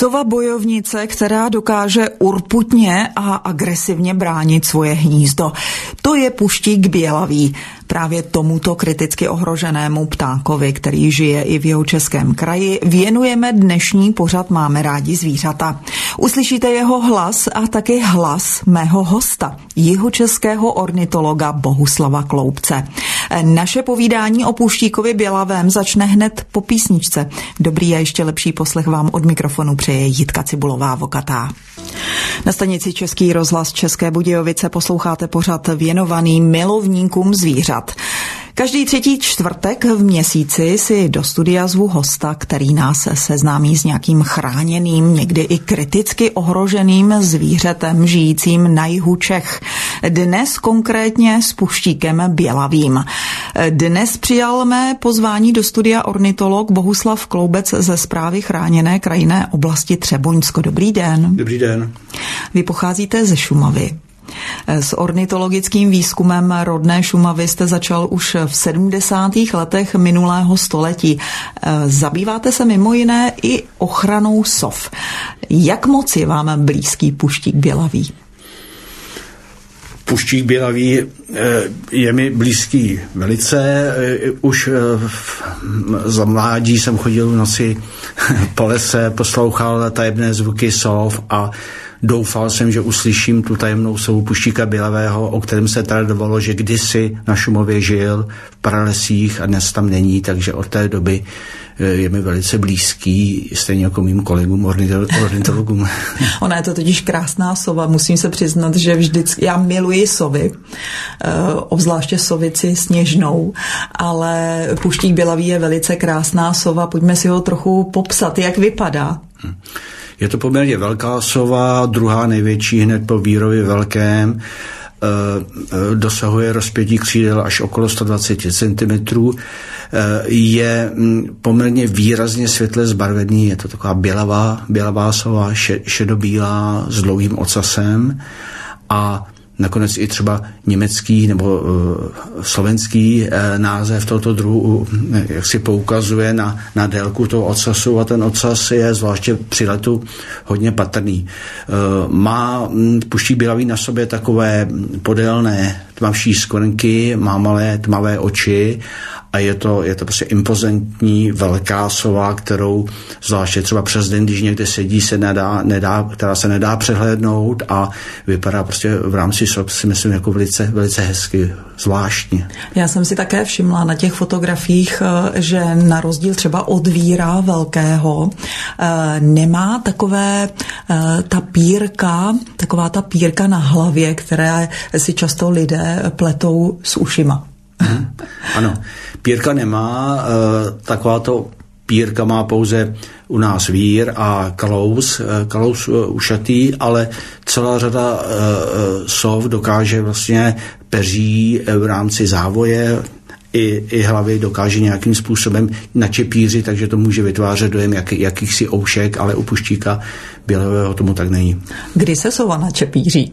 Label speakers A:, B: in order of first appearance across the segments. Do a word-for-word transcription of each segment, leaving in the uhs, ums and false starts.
A: Sova bojovnice, která dokáže urputně a agresivně bránit svoje hnízdo. To je puštík bělavý. Právě tomuto kriticky ohroženému ptákovi, který žije i v Jihočeském kraji, věnujeme dnešní pořad Máme rádi zvířata. Uslyšíte jeho hlas a taky hlas mého hosta, jihočeského ornitologa Bohuslava Kloubce. Naše povídání o puštíkovi bělavém začne hned po písničce. Dobrý a ještě lepší poslech vám od mikrofonu přeje Jitka Cibulová-Vokatá. Na stanici Český rozhlas České Budějovice posloucháte pořad věnovaný milovníkům zvířat. Každý třetí čtvrtek v měsíci si do studia zvu hosta, který nás seznámí s nějakým chráněným, někdy i kriticky ohroženým zvířetem žijícím na jihu Čech. Dnes konkrétně s puštíkem bělavým. Dnes přijal mé pozvání do studia ornitolog Bohuslav Kloubec ze Správy chráněné krajinné oblasti Třeboňsko. Dobrý den.
B: Dobrý den.
A: Vy pocházíte ze Šumavy. S ornitologickým výzkumem rodné Šumavy jste začal už v sedmdesátých letech minulého století. Zabýváte se mimo jiné i ochranou sov. Jak moc je vám blízký puštík bělavý?
B: Puštík bělavý je mi blízký velice. Už za mládí jsem chodil v noci po lese, poslouchal tajemné zvuky sov a doufal jsem, že uslyším tu tajemnou sovu puštíka bělavého, o kterém se tradovalo, že kdysi na Šumově žil v pralesích a dnes tam není, takže od té doby je mi velice blízký, stejně jako mým kolegům ornitologům.
A: Ona je to totiž krásná sova, musím se přiznat, že vždycky, já miluji sovy, obzvláště sovici sněžnou, ale puštík bělavý je velice krásná sova, pojďme si ho trochu popsat, jak vypadá.
B: Je to poměrně velká sova, druhá největší hned po vírově velkém, dosahuje rozpětí křídel až okolo sto dvacet centimetrů, je poměrně výrazně světle zbarvený, je to taková bělavá, bělavá sova, šedobílá s dlouhým ocasem a nakonec i třeba německý nebo uh, slovenský uh, název tohoto druhu uh, jak si poukazuje na, na délku toho ocasu a ten ocas je zvláště při letu hodně patrný. Uh, má um, puštík bělavý na sobě takové podélné tmavší skvrnky, má malé tmavé oči a je to, je to prostě impozantní velká sova, kterou zvláště třeba přes den, když někde sedí, se nedá, nedá, která se nedá přehlédnout a vypadá prostě v rámci sov, si myslím, jako velice, velice hezky, zvláštně.
A: Já jsem si také všimla na těch fotografiích, že na rozdíl třeba od víra velkého nemá takové ta pírka, taková ta pírka na hlavě, které si často lidé pletou s ušima.
B: Hmm. Ano, pírka nemá, taková to pírka má pouze u nás vír a kalous, kalous ušatý, ale celá řada sov dokáže vlastně peří v rámci závoje i, i hlavy dokáže nějakým způsobem načepířit, takže to může vytvářet dojem jak, jakýchsi oušek, ale u puštíka bělavého tomu tak není.
A: Kdy se sova načepíří?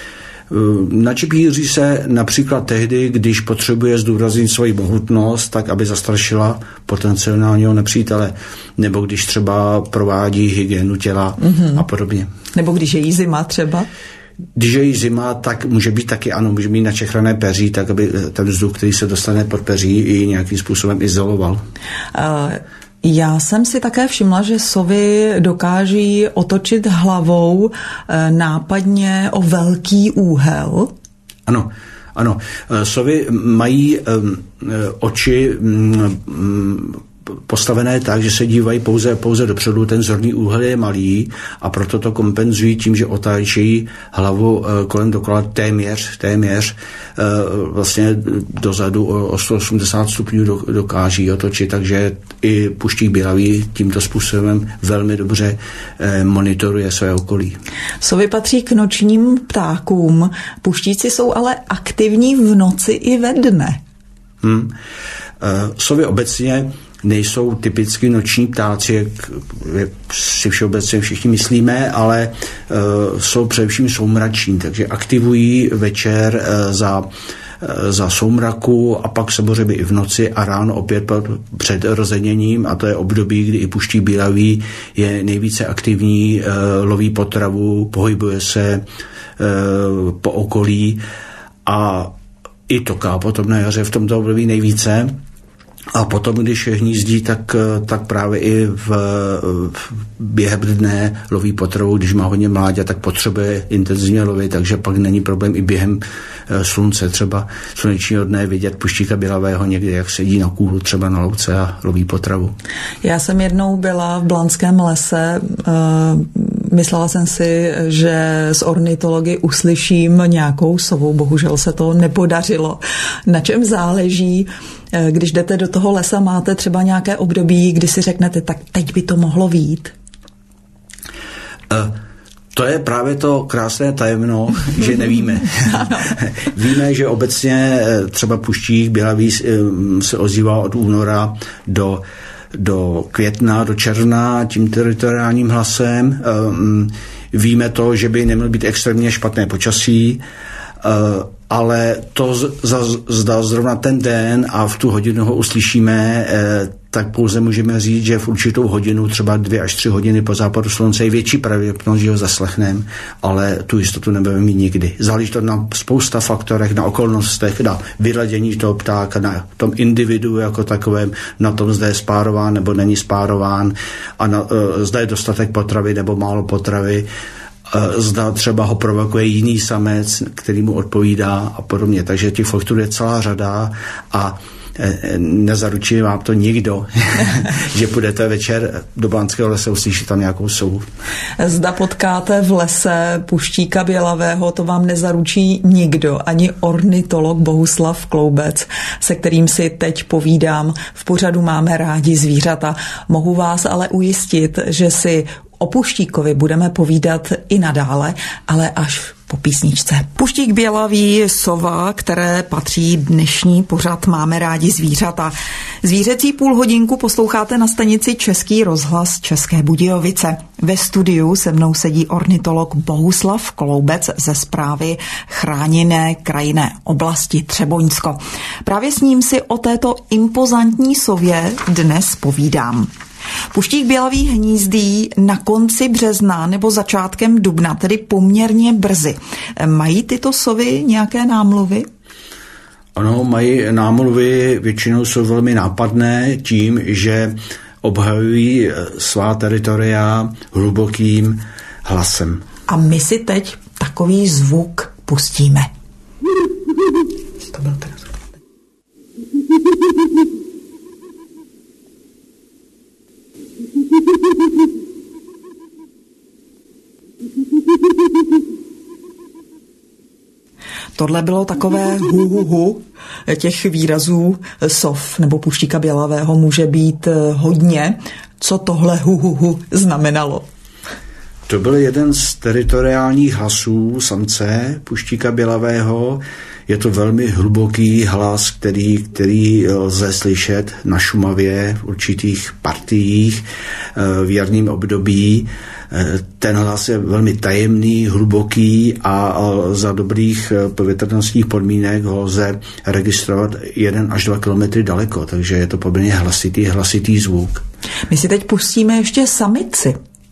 B: Načepíří se například tehdy, když potřebuje zdůraznit svoji mohutnost, tak aby zastrašila potenciálního nepřítele, nebo když třeba provádí hygienu těla mm-hmm. a podobně.
A: Nebo když je jí zima třeba?
B: Když je jí zima, tak může být taky, ano, může mít načechrané peří, tak aby ten vzduch, který se dostane pod peří, i nějakým způsobem izoloval.
A: Uh... Já jsem si také všimla, že sovy dokáží otočit hlavou nápadně o velký úhel.
B: Ano, ano. Sovy mají um, oči um, postavené tak, že se dívají pouze, pouze dopředu, ten zorný úhel je malý a proto to kompenzují tím, že otáčejí hlavu kolem dokola téměř, téměř vlastně dozadu o sto osmdesát stupňů dokáží otočit, takže i puštík bělavý tímto způsobem velmi dobře monitoruje své okolí.
A: Sovy patří k nočním ptákům, puštíci jsou ale aktivní v noci i ve dne.
B: Hmm. Sovy obecně nejsou typicky noční ptáci, jak si všeobecně všichni myslíme, ale uh, jsou především soumrační, takže aktivují večer uh, za za soumraku a pak samozřejmě i v noci a ráno opět před rozeněním, a to je období, kdy i puští bílavý je nejvíce aktivní, loví potravu, pohybuje se po okolí a i toká potom na jaře v tomto období nejvíce. A potom, když hnízdí, tak, tak právě i v, v během dne loví potravu, když má hodně mládě, tak potřebuje intenzivně lovit, takže pak není problém i během slunce, třeba slunečního dne vidět puštíka bělavého někde, jak sedí na kůlu, třeba na louce a loví potravu.
A: Já jsem jednou byla v Blanském lese, myslela jsem si, že z ornitology uslyším nějakou sovu, bohužel se to nepodařilo. Na čem záleží, když jdete do toho lesa, máte třeba nějaké období, kdy si řeknete, tak teď by to mohlo vyjít?
B: Uh. To je právě to krásné tajemno, že nevíme. Víme, že obecně třeba puštík bělavý se ozývá od února do, do května, do června tím teritoriálním hlasem. Víme to, že by nemělo být extrémně špatné počasí, ale to zda zrovna ten den a v tu hodinu ho uslyšíme, tak pouze můžeme říct, že v určitou hodinu, třeba dvě až tři hodiny po západu slunce je větší pravděpodobnost, že ho zaslechneme, ale tu jistotu nebudeme mít nikdy. Záleží to na spousta faktorech, na okolnostech, na vyladění toho ptáka, na tom individu jako takovém, na tom, zda je spárován nebo není spárován a na, zda je dostatek potravy nebo málo potravy. Zda třeba ho provokuje jiný samec, který mu odpovídá a podobně. Takže těch faktorů je celá řada a nezaručí vám to nikdo, že půjdete večer do Blanského lesa, uslyšíte tam nějakou sovu.
A: Zda potkáte v lese puštíka bělavého, to vám nezaručí nikdo, ani ornitolog Bohuslav Kloubec, se kterým si teď povídám. V pořadu Máme rádi zvířata. Mohu vás ale ujistit, že si o puštíkovi budeme povídat i nadále, ale až po písničce. Puštík bělavý, sova, které patří dnešní pořad Máme rádi zvířata. Zvířecí půlhodinku posloucháte na stanici Český rozhlas České Budějovice. Ve studiu se mnou sedí ornitolog Bohuslav Kloubec ze správy Chráněné krajinné oblasti Třeboňsko. Právě s ním si o této impozantní sově dnes povídám. Puštík bělavý hnízdí na konci března nebo začátkem dubna, tedy poměrně brzy. Mají tyto sovy nějaké námluvy?
B: Ano, mají námluvy, většinou jsou velmi nápadné tím, že obhajují svá teritoria hlubokým hlasem.
A: A my si teď takový zvuk pustíme. To byl ten zvuk. Tohle bylo takové hu, hu, hu. Těch výrazů sov nebo puštíka bělavého může být hodně. Co tohle hu, hu, hu znamenalo?
B: To byl jeden z teritoriálních hlasů samce puštíka bělavého. Je to velmi hluboký hlas, který, který lze slyšet na Šumavě v určitých partiích v jarním období. Ten hlas je velmi tajemný, hluboký a za dobrých povětrnostních podmínek ho lze registrovat jeden až dva kilometry daleko, takže je to poměrně hlasitý, hlasitý zvuk.
A: My si teď pustíme ještě samici.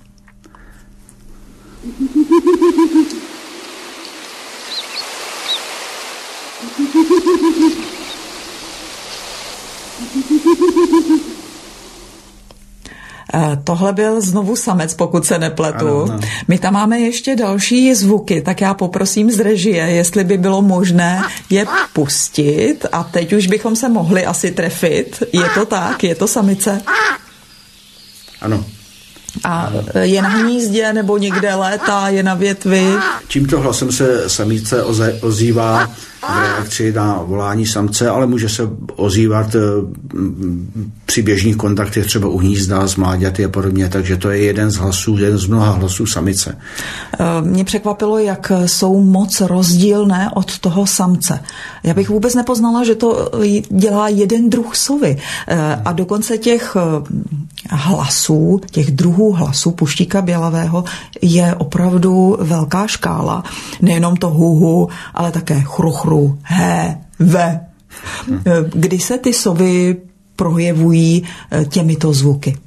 A: Tohle byl znovu samec, pokud se nepletu. Ano, ano. My tam máme ještě další zvuky, tak já poprosím z režie, jestli by bylo možné je pustit a teď už bychom se mohli asi trefit. Je to tak? Je to samice?
B: Ano.
A: A je na hnízdě nebo někde létá, je na větvi?
B: Tímto hlasem se samice ozývá v reakci na volání samce, ale může se ozývat při běžných kontaktech třeba u hnízda, z mláďaty a podobně, takže to je jeden z hlasů, jeden z mnoha hlasů samice.
A: Mě překvapilo, jak jsou moc rozdílné od toho samce. Já bych vůbec nepoznala, že to dělá jeden druh sovy. A dokonce těch hlasů, těch druhů hlasů puštíka bělavého je opravdu velká škála. Nejenom to huhu, ale také chruchru, hé, Ve. Kdy se ty sovy projevují těmito zvuky?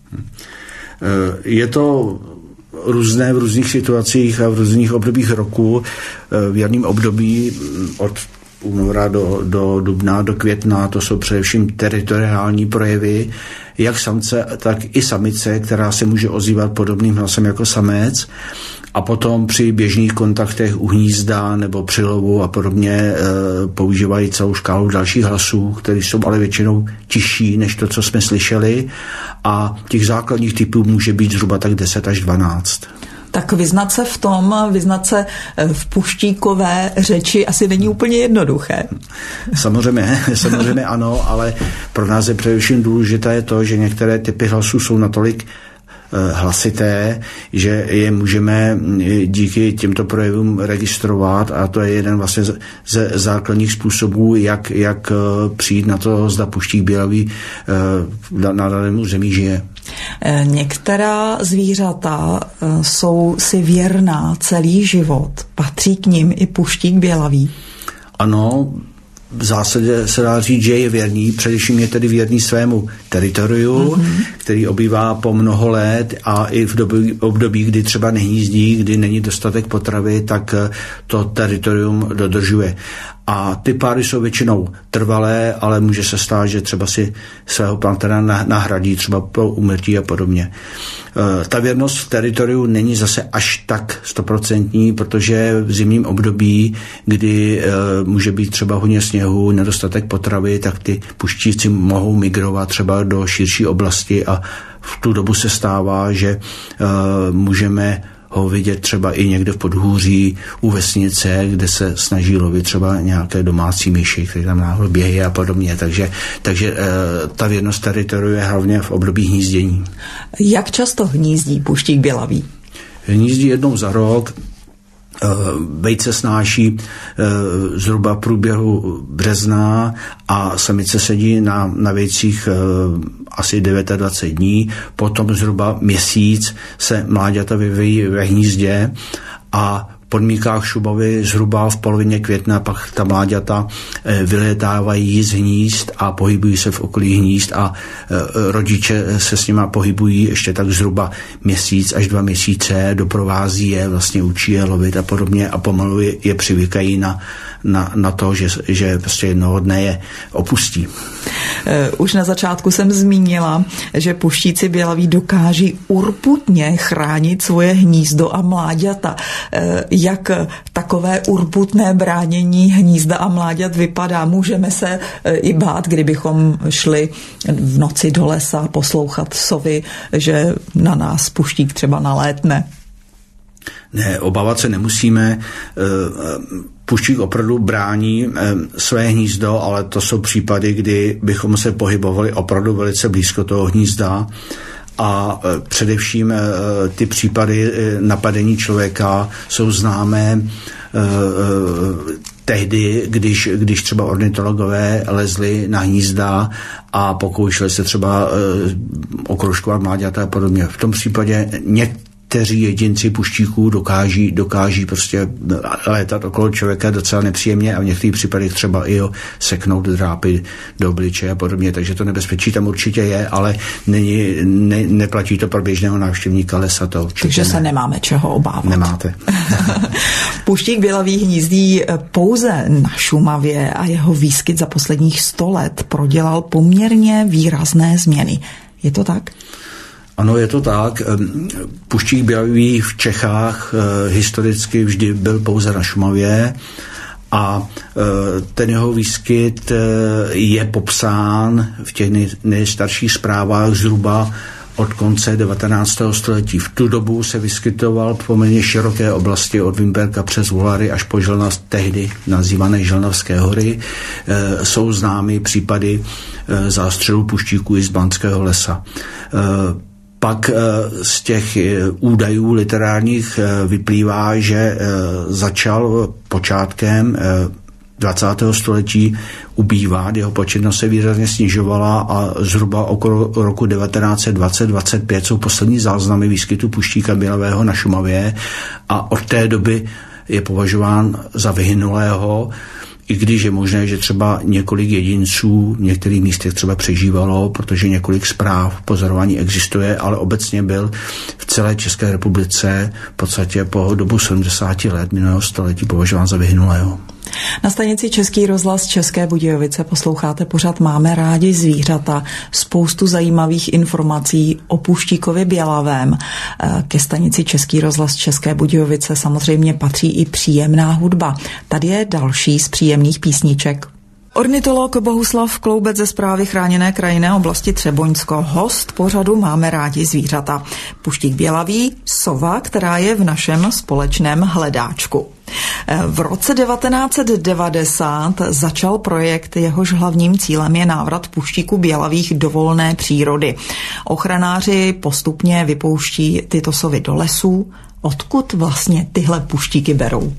B: Je to různé v různých situacích a v různých obdobích roku. V jarním období od února do, do dubna, do května, to jsou především teritoriální projevy, jak samce, tak i samice, která se může ozývat podobným hlasem jako samec. A potom při běžných kontaktech u hnízda nebo při lovu a podobně e, používají celou škálu dalších hlasů, které jsou ale většinou tižší než to, co jsme slyšeli. A těch základních typů může být zhruba tak deset až dvanáct.
A: Tak vyznat se v tom, vyznat se v puštíkové řeči asi není úplně jednoduché.
B: Samozřejmě, samozřejmě ano, ale pro nás je především důležité to, že některé typy hlasů jsou natolik hlasité, že je můžeme díky těmto projevům registrovat a to je jeden vlastně ze základních způsobů, jak, jak přijít na to, zda puštík bělavý na daném území žije.
A: Některá zvířata jsou si věrná celý život. Patří k nim i puštík bělavý?
B: Ano, v zásadě se dá říct, že je věrný, především je tedy věrný svému teritoriu, mm-hmm. který obývá po mnoho let a i v době, období, kdy třeba nehnízdí, kdy není dostatek potravy, tak to teritorium dodržuje. A ty páry jsou většinou trvalé, ale může se stát, že třeba si svého planktona nahradí třeba po úmrtí a podobně. Ta věrnost v teritoriu není zase až tak stoprocentní, protože v zimním období, kdy může být třeba hodně sněhu, nedostatek potravy, tak ty puštíci mohou migrovat třeba do širší oblasti a v tu dobu se stává, že můžeme ho vidět třeba i někde v podhůří u vesnice, kde se snaží lovit třeba nějaké domácí myši, které tam náhodou běhají a podobně. Takže, takže e, ta věrnost teritoriu je hlavně v období hnízdění.
A: Jak často hnízdí puštík bělavý?
B: Hnízdí jednou za rok. Vejce snáší zhruba v průběhu března a samice sedí na, na vejcích asi dvacet devět dní, potom zhruba měsíc se mláďata vyvíjí ve hnízdě a v podmínkách Šumavy zhruba v polovině května pak ta mláďata vylétávají z hnízd a pohybují se v okolí hnízd a rodiče se s nima pohybují ještě tak zhruba měsíc až dva měsíce, doprovází je, vlastně učí je lovit a podobně a pomalu je, je přivykají na, na, na to, že, že prostě jednoho dne je opustí.
A: Už na začátku jsem zmínila, že puštíci bělaví dokáží urputně chránit svoje hnízdo a mláďata. Jak takové urputné bránění hnízda a mláďat vypadá? Můžeme se i bát, kdybychom šli v noci do lesa poslouchat sovy, že na nás puštík třeba nalétne?
B: Ne, obávat se nemusíme. Puštík opravdu brání své hnízdo, ale to jsou případy, kdy bychom se pohybovali opravdu velice blízko toho hnízda a především ty případy napadení člověka jsou známé tehdy, když, když třeba ornitologové lezli na hnízda a pokoušeli se třeba okroužkovat mláďata a podobně. V tom případě někteří kteří jedinci puštíků dokáží, dokáží prostě létat okolo člověka docela nepříjemně a v některých případech třeba i ho seknout, drápy do obličeje a podobně, takže to nebezpečí tam určitě je, ale není, ne, neplatí to pro běžného návštěvníka lesa, to určitě
A: Takže
B: ne.
A: se nemáme čeho obávat.
B: Nemáte.
A: Puštík bělavý hnízdí pouze na Šumavě a jeho výskyt za posledních sto let prodělal poměrně výrazné změny. Je to tak?
B: Ano, je to tak. Puštík bělavý v Čechách historicky vždy byl pouze na Šumavě a ten jeho výskyt je popsán v těch nejstarších zprávách zhruba od konce devatenáctého století. V tu dobu se vyskytoval v poměrně široké oblasti od Vimberka přes Volary až po Želnavské, tehdy nazývané Želnavské hory. E, jsou známy případy e, zástřelů puštíků i z Blanského lesa. E, Pak z těch údajů literárních vyplývá, že začal počátkem dvacátého století ubývat, jeho početnost se výrazně snižovala a zhruba okolo roku devatenáct set dvacet až dvacet pět jsou poslední záznamy výskytu puštíka bělavého na Šumavě a od té doby je považován za vyhynulého, i když je možné, že třeba několik jedinců v některých místech třeba přežívalo, protože několik zpráv pozorování existuje, ale obecně byl v celé České republice v podstatě po dobu sedmdesáti let minulého století považován za vyhynulého.
A: Na stanici Český rozhlas České Budějovice posloucháte pořad Máme rádi zvířata. Spoustu zajímavých informací o puštíkovi bělavém. Ke stanici Český rozhlas České Budějovice samozřejmě patří i příjemná hudba. Tady je další z příjemných písniček. Ornitolog Bohuslav Kloubec ze Správy chráněné krajinné oblasti Třeboňsko, host pořadu Máme rádi zvířata. Puštík bělavý, sova, která je v našem společném hledáčku. V roce devatenáct set devadesát začal projekt, jehož hlavním cílem je návrat puštíků bělavých do volné přírody. Ochranáři postupně vypouští tyto sovy do lesů. Odkud vlastně tyhle puštíky berou?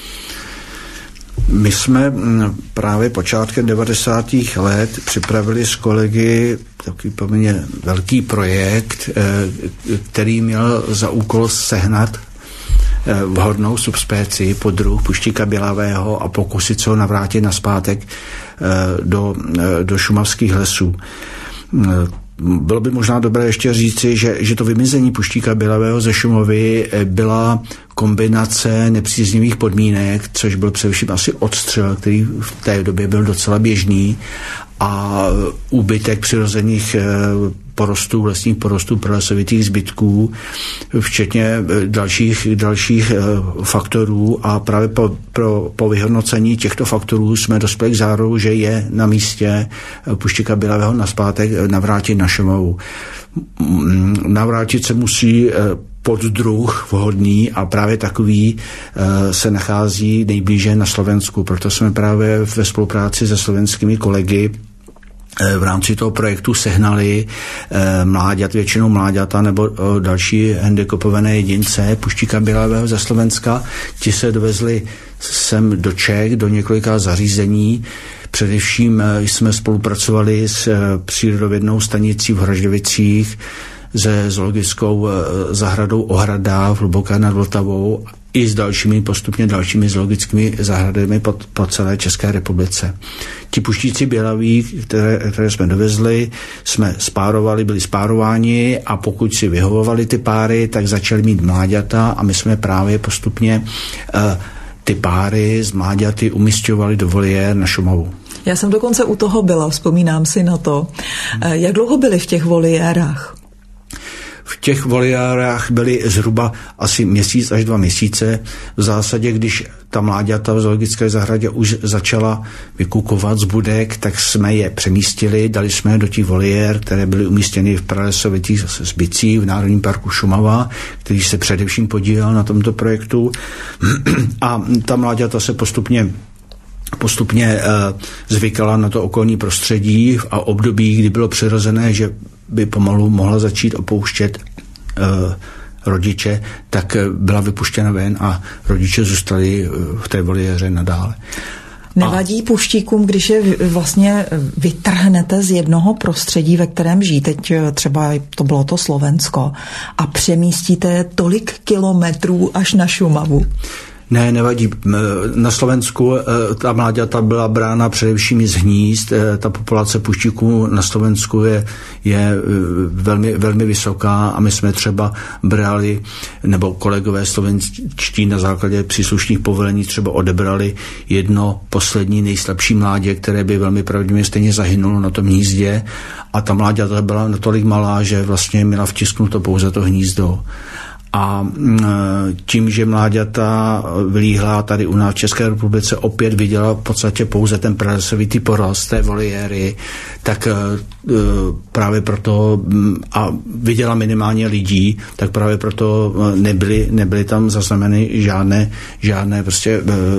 B: My jsme právě počátkem devadesátých let připravili s kolegy takový poměrně velký projekt, který měl za úkol sehnat vhodnou subspécii podruh puštíka bělavého a pokusit se ho navrátit nazpátek do, do šumavských lesů. Bylo by možná dobré ještě říci, že, že to vymizení puštíka bělavého ze Šumavy byla kombinace nepříznivých podmínek, což byl především asi odstřel, který v té době byl docela běžný, a úbytek přirozených porostů, lesních porostů, pralesovitých zbytků, včetně dalších, dalších faktorů, a právě po, pro, po vyhodnocení těchto faktorů jsme dospěli k závěru, že je na místě puštíka bělavého nazpátek navrátit na Šumavu. Navrátit se musí poddruh vhodný a právě takový se nachází nejblíže na Slovensku. Proto jsme právě ve spolupráci se slovenskými kolegy v rámci toho projektu sehnali mláďat, většinou mláďata nebo další handicapované jedince puštíka bělavého ze Slovenska. Ti se dovezli sem do Čech, do několika zařízení. Především jsme spolupracovali s přírodovědnou stanicí v Hražďovicích, se zoologickou zahradou Ohrada v Hluboké nad Vltavou i s dalšími, postupně dalšími zoologickými zahradami po, po celé České republice. Ti puštíci bělaví, které, které jsme dovezli, jsme spárovali, byli spárováni, a pokud si vyhovovali ty páry, tak začali mít mláďata a my jsme právě postupně uh, ty páry z mláďaty umisťovali do voliér na Šumavu.
A: Já jsem dokonce u toho byla, vzpomínám si na to. Jak dlouho byli v těch voliérách?
B: V těch voliérách byly zhruba asi měsíc až dva měsíce. V zásadě, když ta mláďata v zoologické zahradě už začala vykukovat z budek, tak jsme je přemístili, dali jsme je do těch voliér, které byly umístěny v pralesovitých zbytcích v Národním parku Šumava, který se především podílel na tomto projektu. A ta mláďata se postupně postupně uh, zvykala na to okolní prostředí a období, kdy bylo přirozené, že by pomalu mohla začít opouštět uh, rodiče, tak uh, byla vypuštěna ven a rodiče zůstali uh, v té voliéře nadále.
A: Nevadí a... puštíkům, když je vlastně vytrhnete z jednoho prostředí, ve kterém žijí, teď třeba to bylo to Slovensko, a přemístíte tolik kilometrů až na Šumavu?
B: Ne, nevadí. Na Slovensku ta mláďata byla brána především z hnízd. Ta populace puštíků na Slovensku je, je velmi, velmi vysoká a my jsme třeba brali, nebo kolegové slovenští na základě příslušných povolení třeba odebrali jedno poslední nejslabší mládě, které by velmi pravděpodobně stejně zahynulo na tom hnízdě, a ta mláďata byla natolik malá, že vlastně měla vtisknuto pouze to hnízdo. A tím, že mláďata vylíhla tady u nás v České republice, opět viděla v podstatě pouze ten pralesovitý porost té voliéry, tak právě proto, a viděla minimálně lidí, tak právě proto nebyly, nebyly tam zaznamenány žádné, žádné, prostě,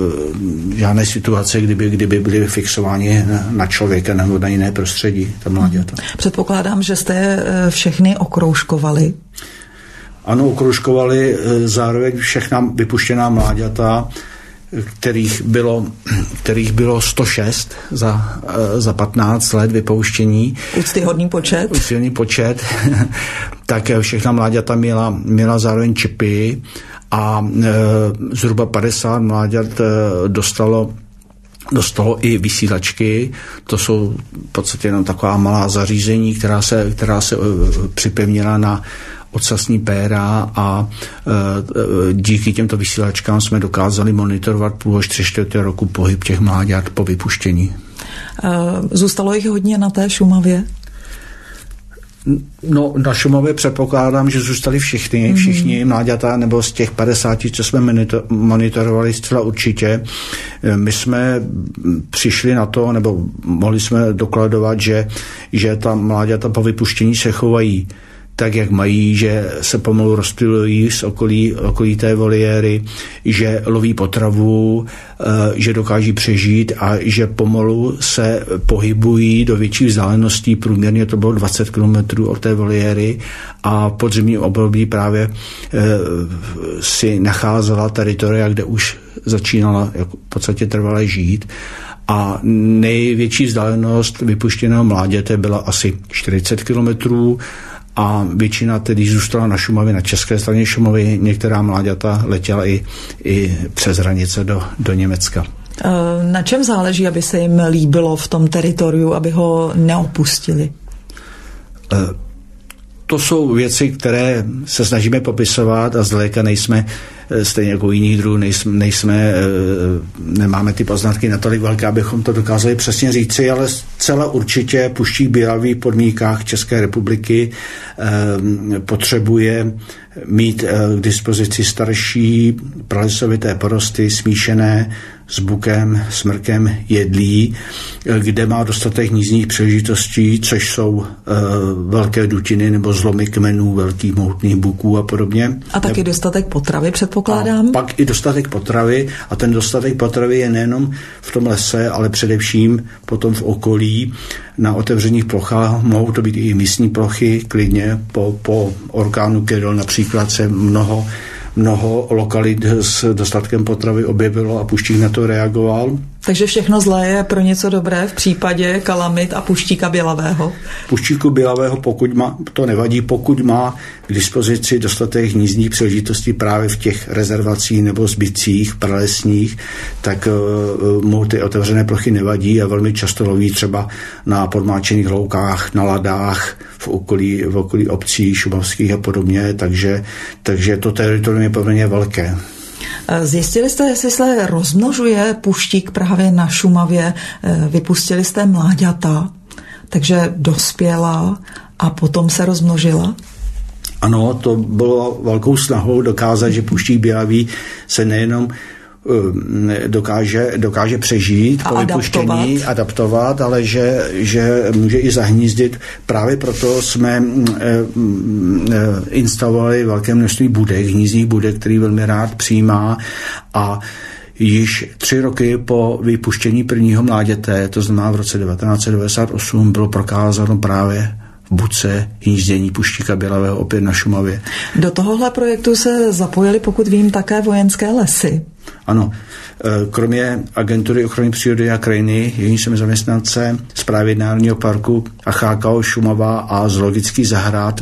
B: žádné situace, kdyby, kdyby byly fixováni na člověka nebo na jiné prostředí, ta mláďata.
A: Předpokládám, že jste všechny okroužkovali.
B: Ano, okroužkovali zároveň všechna vypuštěná mláďata, kterých bylo, kterých bylo sto šest za, za patnáct let vypouštění.
A: Úctyhodný počet.
B: Úctyhodný počet. Tak všechna mláďata měla, měla zároveň čipy a e, zhruba padesát mláďat e, dostalo dostalo i vysílačky. To jsou v podstatě jenom taková malá zařízení, která se, která se připevnila na ocasní péra a e, díky těmto vysílačkám jsme dokázali monitorovat půl až tři čtvrtě roku pohyb těch mláďat po vypuštění.
A: Zůstalo jich hodně na té Šumavě?
B: No, na Šumavě předpokládám, že zůstali všichni, mm-hmm. všichni mláďata, nebo z těch padesáti, co jsme monitorovali, zcela určitě. My jsme přišli na to, nebo mohli jsme dokladovat, že, že ta mláďata po vypuštění se chovají tak, jak mají, že se pomalu rozptylují z okolí, okolí té voliéry, že loví potravu, že dokáží přežít a že pomalu se pohybují do větších vzdáleností. Průměrně to bylo dvacet kilometrů od té voliéry a v podzimním období právě si nacházela teritoria, kde už začínala v podstatě trvale žít. A největší vzdálenost vypuštěného mláděte byla asi čtyřicet kilometrů, a většina tedy zůstala na Šumavě, na české straně Šumavy. Některá mláďata letěla i, i přes hranice do, do Německa.
A: Na čem záleží, aby se jim líbilo v tom teritoriu, aby ho neopustili?
B: To jsou věci, které se snažíme popisovat a zdaleka nejsme, stejně jako jiných druhů, nejsme, nejsme, nemáme ty poznatky natolik velké, abychom to dokázali přesně říci, ale zcela určitě puštík bělavý v podmínkách České republiky potřebuje mít k dispozici starší pralesovité porosty smíšené s bukem, smrkem, jedlí, kde má dostatek hnízdních příležitostí, což jsou e, velké dutiny nebo zlomy kmenů, velkých mohutných buků a podobně.
A: A taky dostatek potravy, předpokládám?
B: A pak i dostatek potravy a ten dostatek potravy je nejenom v tom lese, ale především potom v okolí. Na otevřených plochách mohou to být i místní plochy, klidně po, po orkánu Kyrill například se mnoho Mnoho lokalit s dostatkem potravy objevilo a puštík na to reagoval.
A: Takže všechno zlé je pro něco dobré v případě kalamit a puštíka bělavého?
B: Puštíku bělavého, pokud má, to nevadí, pokud má k dispozici dostatek hnízdních příležitostí právě v těch rezervacích nebo zbytcích pralesních, tak uh, mu ty otevřené plochy nevadí a velmi často loví třeba na podmáčených loukách, na ladách, v okolí, v okolí obcí šumavských a podobně, takže, takže to teritorium je poměrně velké.
A: Zjistili jste, jestli se rozmnožuje puštík právě na Šumavě, vypustili jste mláďata, takže dospěla a potom se rozmnožila?
B: Ano, to bylo velkou snahou dokázat, že puštík bělavý se nejenom dokáže, dokáže přežít
A: a
B: po vypuštění, adaptovat. adaptovat, ale že, že může i zahnízdit. Právě proto jsme instalovali velké množství budek, hnízdních budek, který velmi rád přijímá a již tři roky po vypuštění prvního mláděte, to znamená v roce devatenáct set devadesát osm, bylo prokázáno právě v budce hnízdění puštíka bělavého opět na Šumavě.
A: Do tohohle projektu se zapojili, pokud vím, také Vojenské lesy.
B: Ano, kromě agentury ochrany přírody a krajiny, jejíž jsme zaměstnance, Správy Národního parku a H K O Šumava a zoologických zahrad,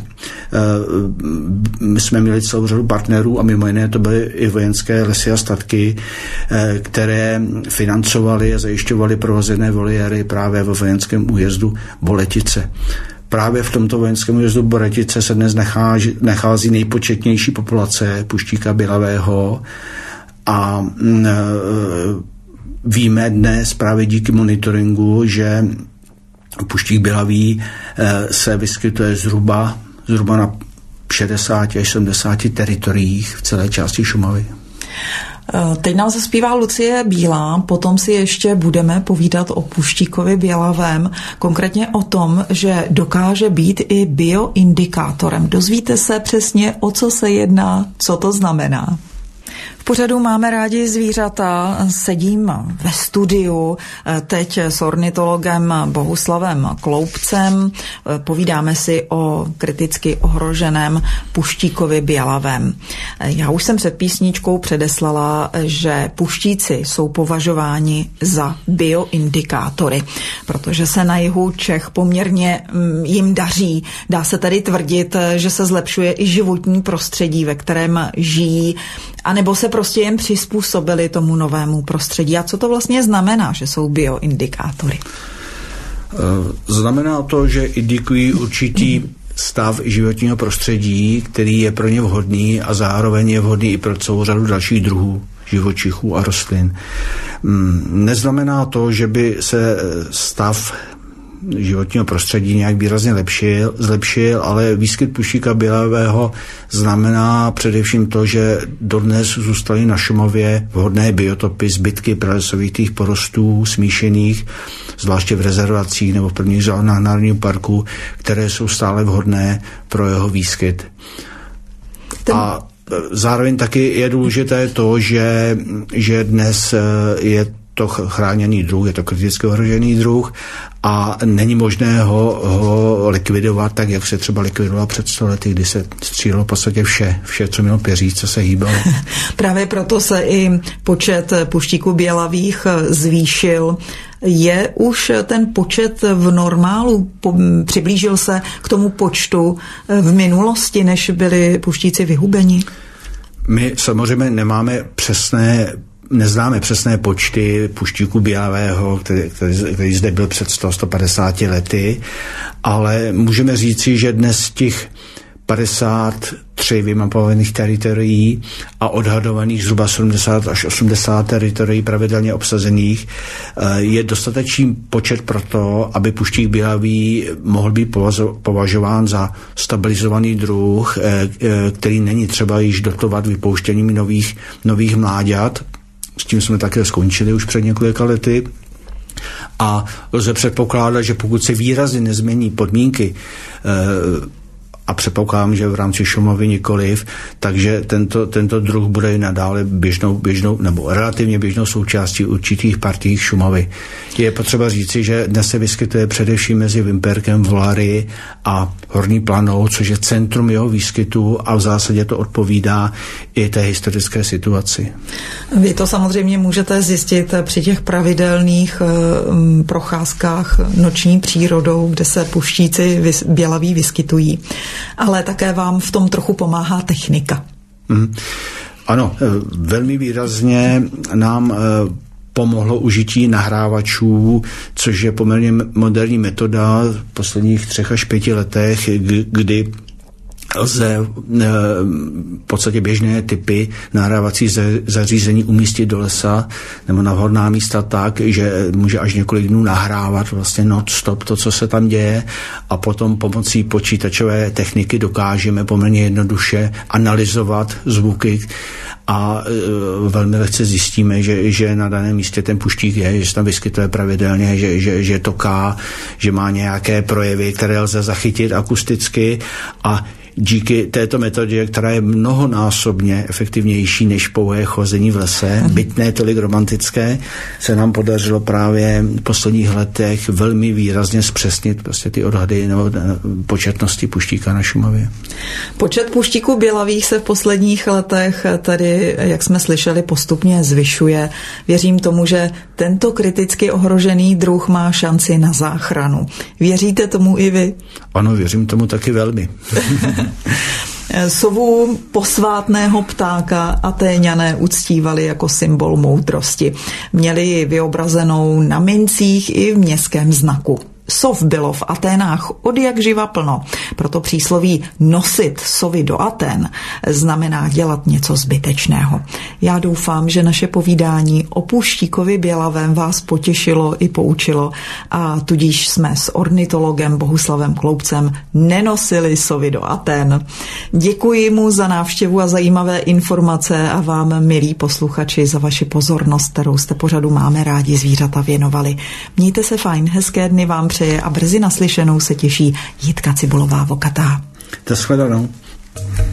B: my jsme měli celou řadu partnerů a mimo jiné to byly i Vojenské lesy a statky, které financovali a zajišťovali provozené voliéry právě ve vojenském újezdu Boletice. Právě v tomto vojenském újezdu Boletice se dnes nachází, nachází nejpočetnější populace puštíka bělavého a e, víme dnes právě díky monitoringu, že puštík bělavý e, se vyskytuje zhruba, zhruba na šedesáti až sedmdesáti teritoriích v celé části Šumavy.
A: Teď nám zaspívá Lucie Bílá, potom si ještě budeme povídat o puštíkovi bělavém, konkrétně o tom, že dokáže být i bioindikátorem. Dozvíte se přesně, o co se jedná, co to znamená. V pořadu Máme rádi zvířata, sedím ve studiu, teď s ornitologem Bohuslavem Kloubcem, povídáme si o kriticky ohroženém puštíkovi bělavém. Já už jsem před písničkou předeslala, že puštíci jsou považováni za bioindikátory, protože se na jihu Čech poměrně jim daří. Dá se tedy tvrdit, že se zlepšuje i životní prostředí, ve kterém žijí, anebo se prostě jen přizpůsobili tomu novému prostředí. A co to vlastně znamená, že jsou bioindikátory?
B: Znamená to, že indikují určitý stav životního prostředí, který je pro ně vhodný a zároveň je vhodný i pro celou řadu dalších druhů živočichů a rostlin. Neznamená to, že by se stav životního prostředí nějak výrazně lepšil, zlepšil, ale výskyt puštíka bělavého znamená především to, že dodnes zůstaly na Šumavě vhodné biotopy, zbytky pralesovitých porostů smíšených, zvláště v rezervacích nebo v prvních zónách národního parku, které jsou stále vhodné pro jeho výskyt. Ten... A zároveň taky je důležité to, že, že dnes je to chráněný druh, je to kriticky ohrožený druh a není možné ho, ho likvidovat tak, jak se třeba likvidoval před sto lety, kdy se střílelo v podstatě vše, vše, co mělo peří, co se hýbalo.
A: Právě proto se i počet puštíků bělavých zvýšil. Je už ten počet v normálu? Přiblížil se k tomu počtu v minulosti, než byli puštíci vyhubeni?
B: My samozřejmě nemáme přesné Neznáme přesné počty puštíku bělavého, který, který, který zde byl před sto až sto padesát lety, ale můžeme říci, že dnes těch padesát tři vymapovaných teritorií a odhadovaných zhruba sedmdesát až osmdesát teritorií pravidelně obsazených je dostatečný počet pro to, aby puštík bělavý mohl být považován za stabilizovaný druh, který není třeba již dotovat vypouštěním nových, nových mláďat. S tím jsme také skončili už před několika lety. A lze předpokládat, že pokud se výrazně nezmění podmínky, a předpokládám, že v rámci Šumavy nikoliv, takže tento, tento druh bude i nadále běžnou, běžnou nebo relativně běžnou součástí určitých partií Šumavy. Je potřeba říci, že dnes se vyskytuje především mezi Vimperkem, Volary a Horní Planou, což je centrum jeho výskytu a v zásadě to odpovídá i té historické situaci.
A: Vy to samozřejmě můžete zjistit při těch pravidelných um, procházkách noční přírodou, kde se puštíci vys- bělaví vyskytují. Ale také vám v tom trochu pomáhá technika.
B: Mm. Ano, velmi výrazně nám pomohlo užití nahrávačů, což je poměrně moderní metoda v posledních třech až pěti letech, kdy lze v podstatě běžné typy nahrávací zařízení umístit do lesa nebo na vhodná místa tak, že může až několik dnů nahrávat vlastně non-stop to, co se tam děje a potom pomocí počítačové techniky dokážeme poměrně jednoduše analyzovat zvuky a e, velmi lehce zjistíme, že, že na daném místě ten puštík je, že se tam vyskytuje pravidelně, že, že, že toká, že má nějaké projevy, které lze zachytit akusticky a díky této metodě, která je mnohonásobně efektivnější než pouhé chození v lese, byť ne tolik romantické, se nám podařilo právě v posledních letech velmi výrazně zpřesnit prostě ty odhady nebo početnosti puštíka na Šumavě.
A: Počet puštíků bělavých se v posledních letech tady, jak jsme slyšeli, postupně zvyšuje. Věřím tomu, že tento kriticky ohrožený druh má šanci na záchranu. Věříte tomu i vy?
B: Ano, věřím tomu taky velmi.
A: Sovu posvátného ptáka Atéňané uctívali jako symbol moudrosti. Měli ji vyobrazenou na mincích i v městském znaku. Sov bylo v Aténách od jak živa plno, proto přísloví nosit sovy do Aten znamená dělat něco zbytečného. Já doufám, že naše povídání o puštíkovi bělavém vás potěšilo i poučilo a tudíž jsme s ornitologem Bohuslavem Kloubcem nenosili sovy do Aten. Děkuji mu za návštěvu a zajímavé informace a vám, milí posluchači, za vaši pozornost, kterou jste pořadu Máme rádi zvířata věnovali. Mějte se fajn, hezké dny vám přeje a brzy naslyšenou se těší Jitka Cibulová-Vokatá.
B: To shledanou.